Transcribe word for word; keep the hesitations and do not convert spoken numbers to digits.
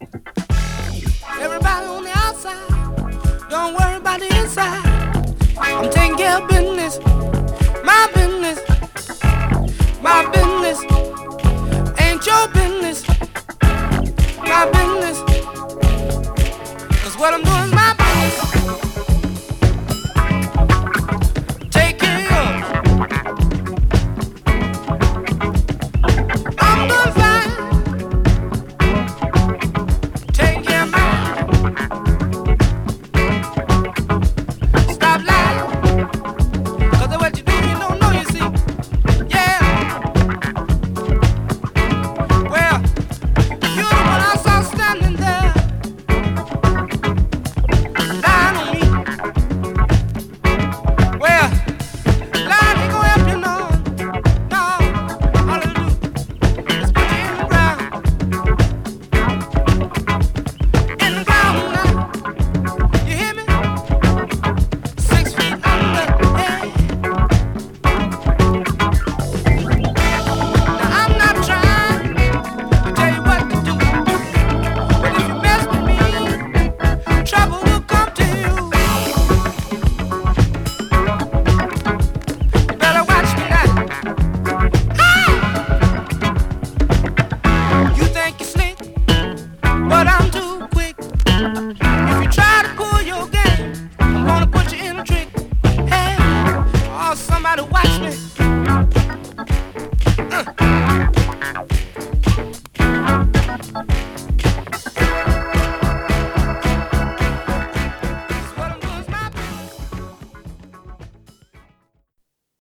Everybody on the outside, don't worry about the inside. I'm taking care of business, my business, my business, ain't your business, my business. Cause what I'm doing is my